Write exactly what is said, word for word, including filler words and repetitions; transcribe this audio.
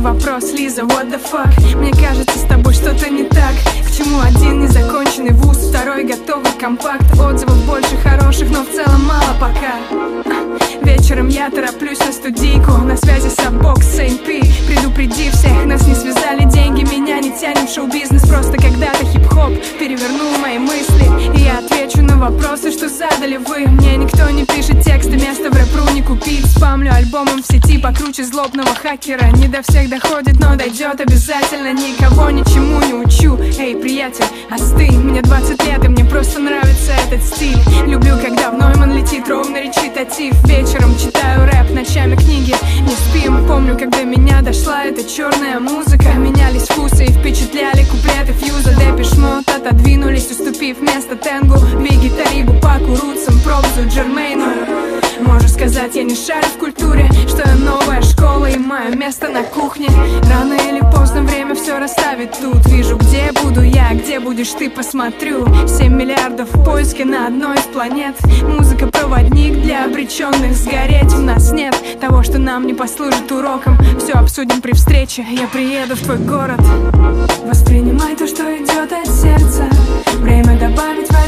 вопрос, Лиза, what the fuck? Мне кажется, с тобой что-то не так. К чему один незаконченный вуз, второй готовый компакт? Отзывов больше хороших, но в целом мало пока. Вечером я тороплюсь на студийку, на связи Сабок с эй пи. Предупреди всех, нас не связали деньги, меня не тянет в шоу-бизнес. Просто когда-то хип-хоп перевернул мои мысли, и я отвечу на вопросы, что задали вы. Мне никто не пишет тексты, место в рэп-ру не купить. Спамлю альбомом в сети покруче злобного хакера. Не до всех доходит, но дойдет обязательно. Никого ничему не учу. Эй, приятель, остынь, мне двадцать лет, и мне просто нравится этот стиль. Люблю, когда в Нойман летит ровно речитатив. Вечером читаю рэп, ночами книги не спим. Помню, когда меня дошла эта черная музыка. Менялись вкусы и впечатляли куплеты фьюза. Депеш Мод отодвинулись, уступив место Тенгу, Бигги, Тарибу, Паку, Рутсам, Пробзу, Джермейну. Можешь сказать, я не шарю в культуре, что я новая школа и мое место на кухне. Рано или поздно время все расставит тут. Вижу, где буду я, где будешь ты, посмотрю. Семь миллиардов в поиске на одной из планет. Музыка проводник для обреченных сгореть. У нас нет того, что нам не послужит уроком. Все обсудим при встрече, я приеду в твой город. Воспринимай то, что идет от сердца. Время добавить в